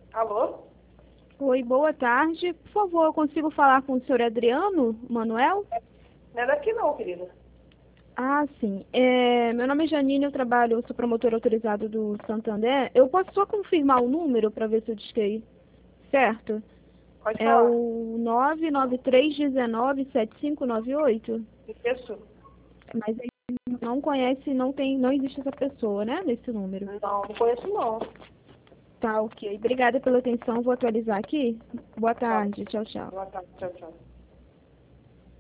Alô? Oi, boa tarde. Por favor, eu consigo falar com o senhor Adriano Manuel? Não é daqui não, querida. Ah, sim. Meu nome é Janine, eu sou promotor autorizado do Santander. Eu posso só confirmar o número para ver se eu disquei certo? Pode É falar. o 993197598. Isso? Mas ele não conhece, não existe essa pessoa, né, nesse número. Não conheço não. Tá, ok. Obrigada pela atenção. Vou atualizar aqui. Boa Tá. tarde. Tchau, tchau. Boa tarde. Tchau, tchau.